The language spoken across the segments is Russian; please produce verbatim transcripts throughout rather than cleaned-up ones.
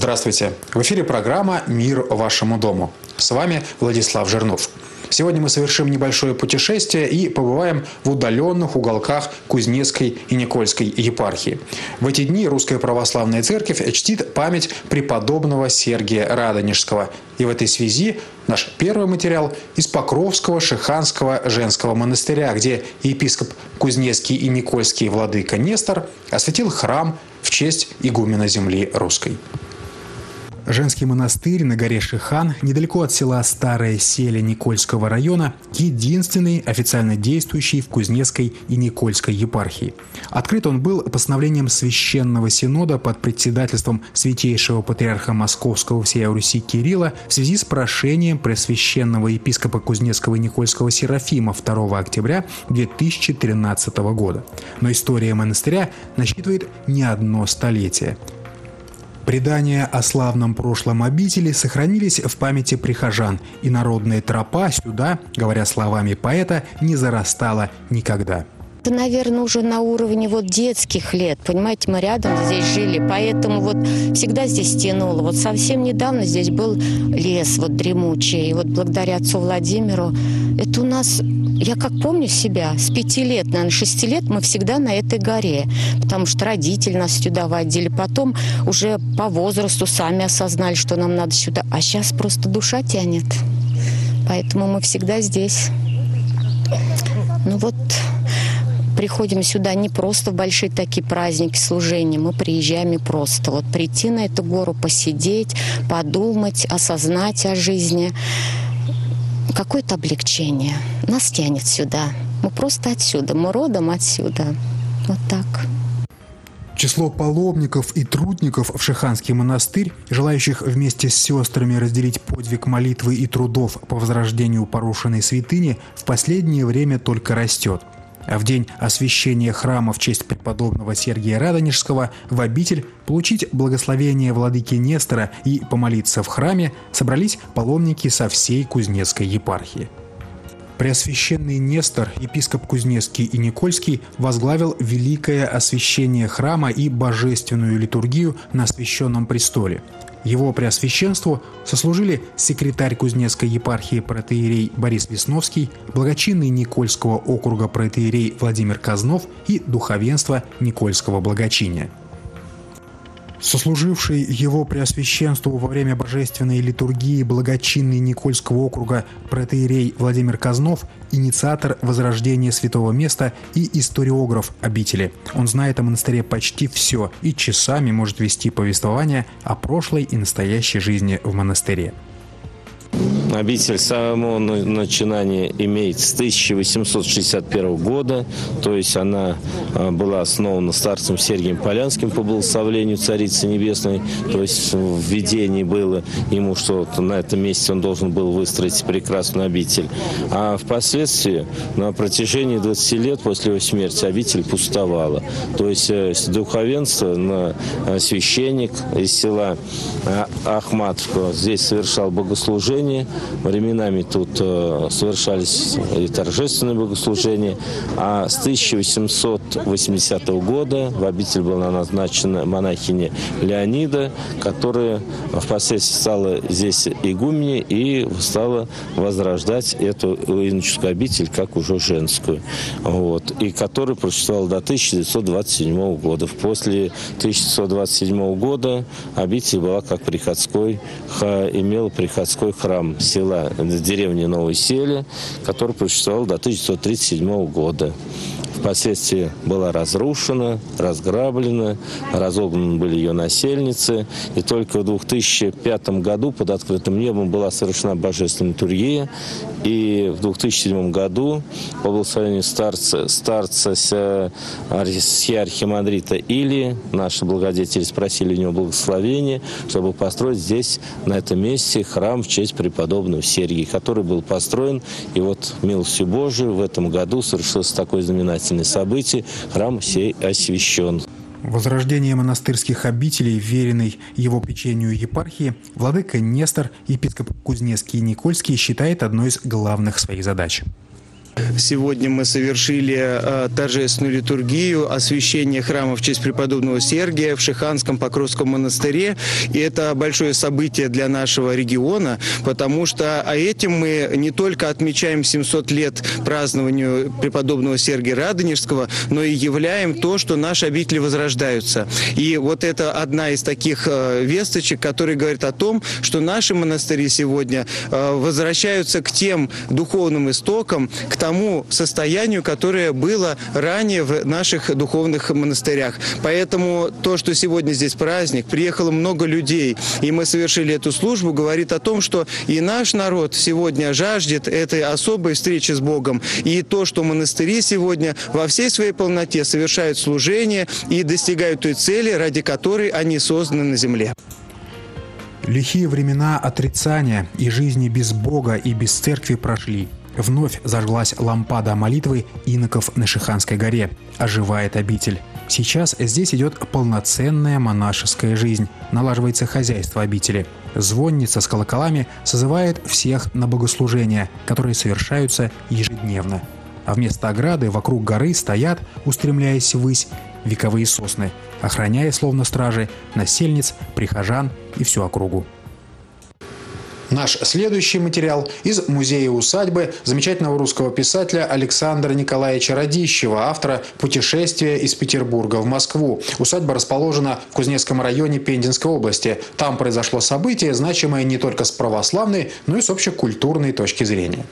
Здравствуйте! В эфире программа «Мир вашему дому». С вами Владислав Жирнов. Сегодня мы совершим небольшое путешествие и побываем в удаленных уголках Кузнецкой и Никольской епархии. В эти дни Русская Православная Церковь чтит память преподобного Сергия Радонежского. И в этой связи наш первый материал из Покровского Шиханского женского монастыря, где епископ Кузнецкий и Никольский владыка Нестор осветил храм в честь игумена земли русской. Женский монастырь на горе Шихан, недалеко от села Старое Селе Никольского района, единственный официально действующий в Кузнецкой и Никольской епархии. Открыт он был постановлением Священного Синода под председательством Святейшего Патриарха Московского всея Руси Кирилла в связи с прошением Преосвященного епископа Кузнецкого и Никольского Серафима второго октября две тысячи тринадцатого года. Но история монастыря насчитывает не одно столетие. Предания о славном прошлом обители сохранились в памяти прихожан, и народная тропа сюда, говоря словами поэта, не зарастала никогда. Это, наверное, уже на уровне вот детских лет. Понимаете, мы рядом здесь жили, поэтому вот всегда здесь тянуло. Вот совсем недавно здесь был лес вот дремучий. И вот благодаря отцу Владимиру, это у нас, я как помню себя, с пяти лет, наверное, шести лет мы всегда на этой горе. Потому что родители нас сюда водили. Потом уже по возрасту сами осознали, что нам надо сюда. А сейчас просто душа тянет. Поэтому мы всегда здесь. Ну вот... Приходим сюда не просто в большие такие праздники, служения, мы приезжаем и просто вот прийти на эту гору, посидеть, подумать, осознать о жизни. Какое-то облегчение. Нас тянет сюда. Мы просто отсюда, мы родом отсюда. Вот так. Число паломников и трудников в Шиханский монастырь, желающих вместе с сестрами разделить подвиг молитвы и трудов по возрождению порушенной святыни, в последнее время только растет. А в день освящения храма в честь преподобного Сергия Радонежского в обитель получить благословение владыки Нестора и помолиться в храме собрались паломники со всей Кузнецкой епархии. Преосвященный Нестор, епископ Кузнецкий и Никольский, возглавил великое освящение храма и божественную литургию на освященном престоле. Его преосвященству сослужили секретарь Кузнецкой епархии протоиерей Борис Весновский, благочинный Никольского округа протоиерей Владимир Казнов и духовенство Никольского благочиния. Сослуживший его преосвященству во время божественной литургии благочинный Никольского округа протоиерей Владимир Казнов – инициатор возрождения святого места и историограф обители. Он знает о монастыре почти все и часами может вести повествование о прошлой и настоящей жизни в монастыре. Обитель с самого начинания имеет с тысяча восемьсот шестьдесят первого года, то есть она была основана старцем Сергием Полянским по благословению Царицы Небесной, то есть в видении было ему, что на этом месте он должен был выстроить прекрасную обитель. А впоследствии, на протяжении двадцати лет после его смерти, обитель пустовала. То есть духовенство, священник из села Ахматовка здесь совершал богослужение. Временами тут э, совершались и торжественные богослужения, а с тысяча восемьсот восьмидесятого года в обитель была назначена монахиня Леонида, которая впоследствии стала здесь игуменей и стала возрождать эту иноческую обитель как уже женскую, вот, и которая просуществовала до тысяча девятьсот двадцать седьмого года. После тысяча девятьсот двадцать седьмого года обитель была как приходской, имела приходской храм села деревни Новой Селе, который просуществовал до тысяча девятьсот тридцать седьмого года. Впоследствии была разрушена, разграблена, разогнаны были ее насельницы. И только в две тысячи пятом году под открытым небом была совершена божественная литургия. И в две тысячи седьмом году по благословению старца, старца архимандрита Илии наши благодетели спросили у него благословения, чтобы построить здесь, на этом месте, храм в честь преподобного Сергия, который был построен. И вот милостью Божией в этом году совершилось такое знаменательное событие. Храм сей освящен. Возрождение монастырских обителей, веренной его печенью епархии, владыка Нестор, епископ Кузнецкий и Никольский, считает одной из главных своих задач. Сегодня мы совершили э, торжественную литургию освящения храма в честь преподобного Сергия в Шиханском Покровском монастыре. И это большое событие для нашего региона, потому что а этим мы не только отмечаем семьсот лет празднованию преподобного Сергия Радонежского, но и являем то, что наши обители возрождаются. И вот это одна из таких э, весточек, которая говорит о том, что наши монастыри сегодня э, возвращаются к тем духовным истокам, к тому состоянию, которое было ранее в наших духовных монастырях. Поэтому то, что сегодня здесь праздник, приехало много людей, и мы совершили эту службу, говорит о том, что и наш народ сегодня жаждет этой особой встречи с Богом. И то, что монастыри сегодня во всей своей полноте совершают служение и достигают той цели, ради которой они созданы на земле. Лихие времена отрицания и жизни без Бога и без церкви прошли. Вновь зажглась лампада молитвы иноков на Шиханской горе. Оживает обитель. Сейчас здесь идет полноценная монашеская жизнь. Налаживается хозяйство обители. Звонница с колоколами созывает всех на богослужения, которые совершаются ежедневно. А вместо ограды вокруг горы стоят, устремляясь ввысь, вековые сосны, охраняя, словно стражи, насельниц, прихожан и всю округу. Наш следующий материал из музея-усадьбы замечательного русского писателя Александра Николаевича Радищева, автора «Путешествия из Петербурга в Москву». Усадьба расположена в Кузнецком районе Пензенской области. Там произошло событие, значимое не только с православной, но и с общекультурной точки зрения.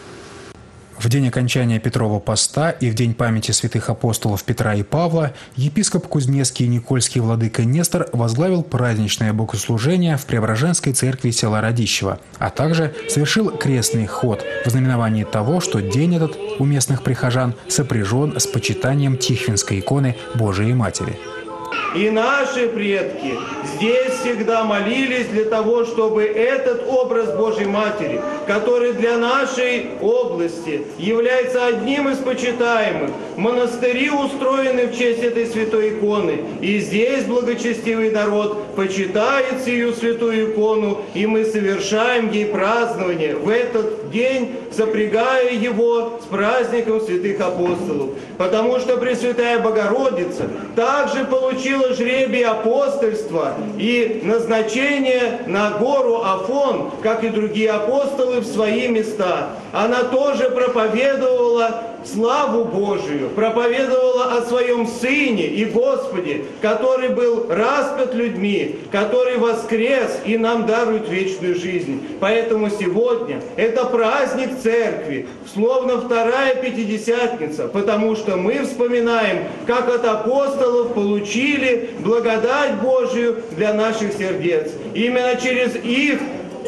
В день окончания Петрова поста и в день памяти святых апостолов Петра и Павла епископ Кузнецкий и Никольский владыка Нестор возглавил праздничное богослужение в Преображенской церкви села Радищева, а также совершил крестный ход в знаменовании того, что день этот у местных прихожан сопряжен с почитанием Тихвинской иконы Божией Матери. И наши предки здесь всегда молились для того, чтобы этот образ Божьей Матери, который для нашей области является одним из почитаемых, монастыри устроены в честь этой святой иконы. И здесь благочестивый народ почитает сию святую икону, и мы совершаем ей празднование в этот день, сопрягая его с праздником святых апостолов. Потому что Пресвятая Богородица также получила жребий апостольства и назначение на гору Афон, как и другие апостолы, в свои места. Она тоже проповедовала славу Божию, проповедовала о своем Сыне и Господе, который был распят людьми, который воскрес и нам дарует вечную жизнь. Поэтому сегодня это праздник Церкви, словно вторая Пятидесятница, потому что мы вспоминаем, как от апостолов получили благодать Божию для наших сердец. Именно через их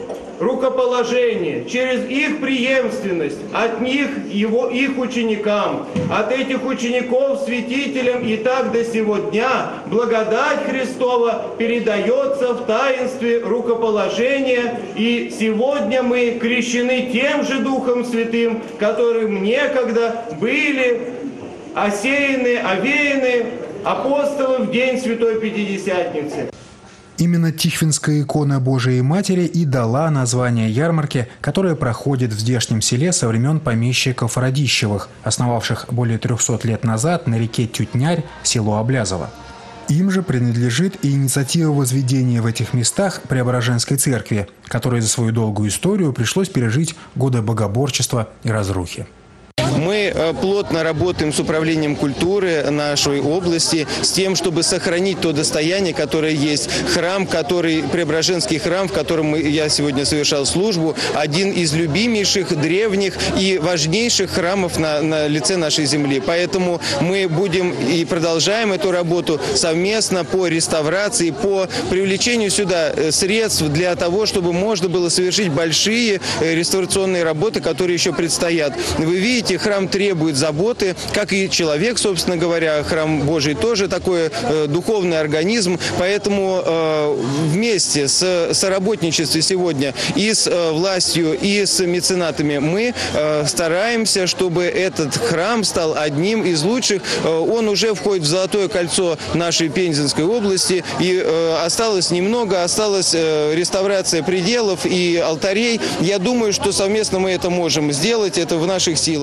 рукоположение, через их преемственность, от них его, их ученикам, от этих учеников святителям и так до сего дня благодать Христова передается в таинстве рукоположения, и сегодня мы крещены тем же Духом Святым, которым некогда были осеяны, овеяны апостолы в день Святой Пятидесятницы. Именно Тихвинская икона Божией Матери и дала название ярмарке, которая проходит в здешнем селе со времен помещиков Радищевых, основавших более трехсот лет назад на реке Тютнярь село Облязово. Им же принадлежит и инициатива возведения в этих местах Преображенской церкви, которой за свою долгую историю пришлось пережить годы богоборчества и разрухи. Мы плотно работаем с управлением культуры нашей области, с тем, чтобы сохранить то достояние, которое есть. Храм, который, Преображенский храм, в котором я сегодня совершал службу, один из любимейших, древних и важнейших храмов на, на лице нашей земли. Поэтому мы будем и продолжаем эту работу совместно по реставрации, по привлечению сюда средств для того, чтобы можно было совершить большие реставрационные работы, которые еще предстоят. Вы видите, храм требует заботы, как и человек, собственно говоря. Храм Божий тоже такой э, духовный организм. Поэтому э, вместе с соработничеством сегодня и с э, властью, и с меценатами мы э, стараемся, чтобы этот храм стал одним из лучших. Э, он уже входит в золотое кольцо нашей Пензенской области. И э, осталось немного, осталась э, реставрация пределов и алтарей. Я думаю, что совместно мы это можем сделать, это в наших силах.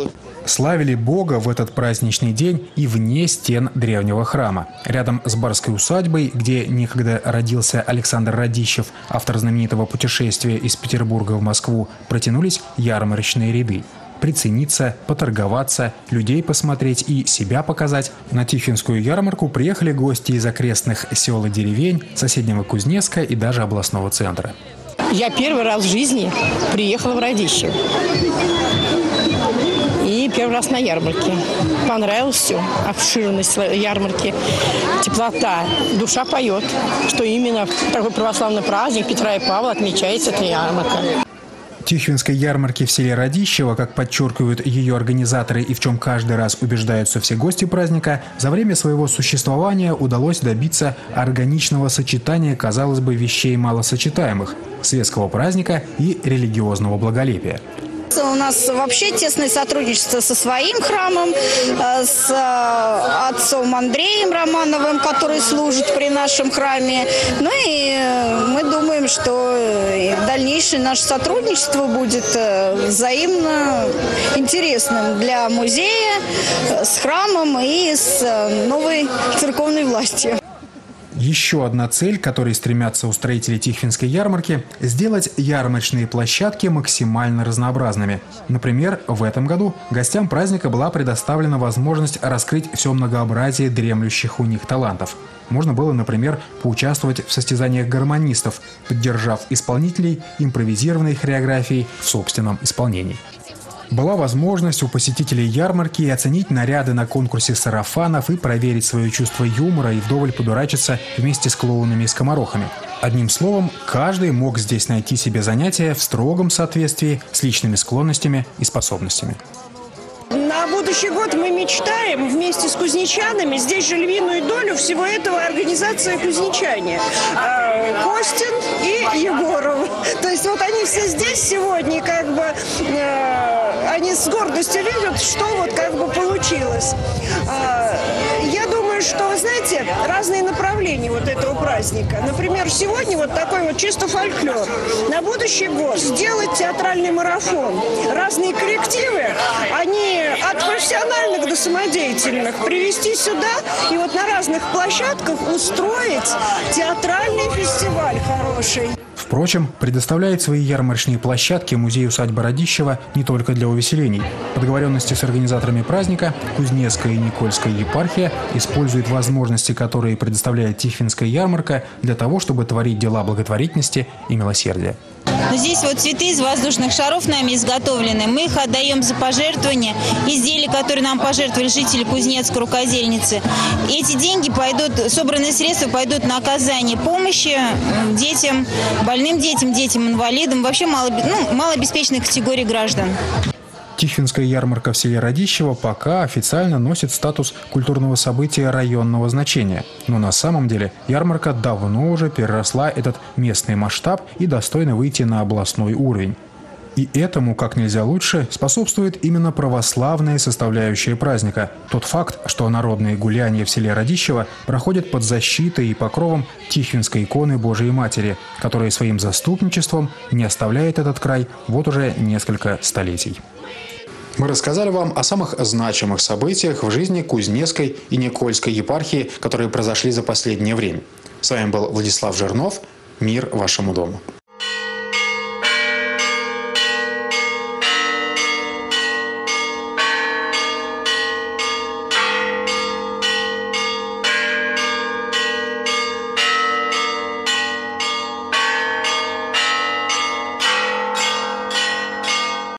Славили Бога в этот праздничный день и вне стен древнего храма. Рядом с барской усадьбой, где некогда родился Александр Радищев, автор знаменитого путешествия из Петербурга в Москву, протянулись ярмарочные ряды. Прицениться, поторговаться, людей посмотреть и себя показать. На Тихвинскую ярмарку приехали гости из окрестных сел и деревень, соседнего Кузнецка и даже областного центра. Я первый раз в жизни приехала в Радищево. И первый раз на ярмарке. Понравилось все. Обширность ярмарки, теплота. Душа поет, что именно в такой православный праздник Петра и Павла отмечается эта ярмарка. Тихвинской ярмарки в селе Радищево, как подчеркивают ее организаторы и в чем каждый раз убеждаются все гости праздника, за время своего существования удалось добиться органичного сочетания, казалось бы, вещей малосочетаемых – светского праздника и религиозного благолепия. У нас вообще тесное сотрудничество со своим храмом, с отцом Андреем Романовым, который служит при нашем храме. Ну и мы думаем, что дальнейшее наше сотрудничество будет взаимно интересным для музея с храмом и с новой церковной властью. Еще одна цель, к которой стремятся устроители Тихвинской ярмарки – сделать ярмарочные площадки максимально разнообразными. Например, в этом году гостям праздника была предоставлена возможность раскрыть все многообразие дремлющих у них талантов. Можно было, например, поучаствовать в состязаниях гармонистов, поддержав исполнителей импровизированной хореографией в собственном исполнении. Была возможность у посетителей ярмарки оценить наряды на конкурсе сарафанов и проверить свое чувство юмора и вдоволь подурачиться вместе с клоунами и скоморохами. Одним словом, каждый мог здесь найти себе занятие в строгом соответствии с личными склонностями и способностями. На будущий год мы мечтаем вместе с кузнечанами, здесь же львиную долю всего этого организация кузнечане. Костин и Егоров. То есть вот они все здесь сегодня, как бы они с гордостью видят, что вот как бы получилось. Я думаю, что, вы знаете, разные направления вот этого праздника. Например, сегодня вот такой вот чисто фольклор. На будущий год сделать театральный марафон. Разные коллективы, они от профессиональных до самодеятельных привести сюда и вот на разных площадках устроить театральный фестиваль хороший. Впрочем, предоставляет свои ярмарочные площадки музей-усадьба Радищева не только для увеселений. По договоренности с организаторами праздника Кузнецкая и Никольская епархия использует возможности, которые предоставляет Тихвинская ярмарка, для того, чтобы творить дела благотворительности и милосердия. Здесь вот цветы из воздушных шаров нами изготовлены. Мы их отдаем за пожертвования. Изделия, которые нам пожертвовали жители Кузнецка, рукодельницы. Эти деньги пойдут, собранные средства пойдут на оказание помощи детям, больным детям, детям-инвалидам, вообще мало, ну, малообеспеченной категории граждан. Тихвинская ярмарка в селе Радищево пока официально носит статус культурного события районного значения. Но на самом деле ярмарка давно уже переросла этот местный масштаб и достойна выйти на областной уровень. И этому, как нельзя лучше, способствует именно православная составляющая праздника. Тот факт, что народные гуляния в селе Радищево проходят под защитой и покровом Тихвинской иконы Божией Матери, которая своим заступничеством не оставляет этот край вот уже несколько столетий. Мы рассказали вам о самых значимых событиях в жизни Кузнецкой и Никольской епархии, которые произошли за последнее время. С вами был Владислав Жернов. Мир вашему дому.